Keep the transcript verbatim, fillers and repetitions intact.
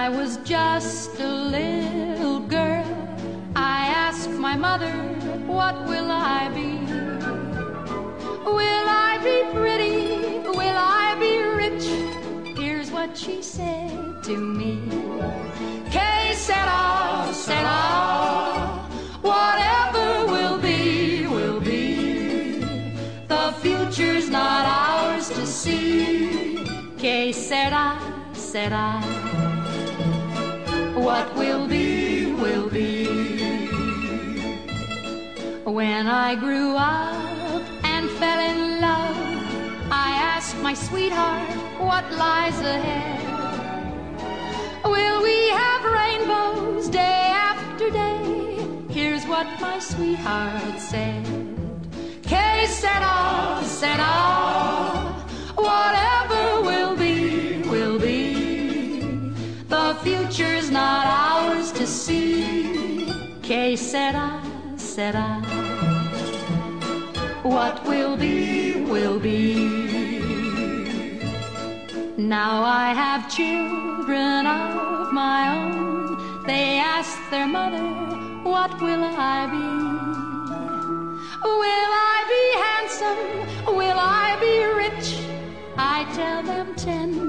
I was just a little girl, I asked my mother, what will I be? Will I be pretty? Will I be rich? Here's what she said to me. Que sera, sera, whatever will be, will be. The future's not ours to see. Que sera, sera, what will be, will be. When I grew up and fell in love, I asked my sweetheart, what lies ahead? Will we have rainbows day after day? Here's what my sweetheart said. Que sera, sera, whatever will be, will be. The future's not ours to see. Que sera, sera, what will be, will be. Now I have children of my own. They ask their mother, what will I be? Will I be handsome? Will I be rich? I tell them ten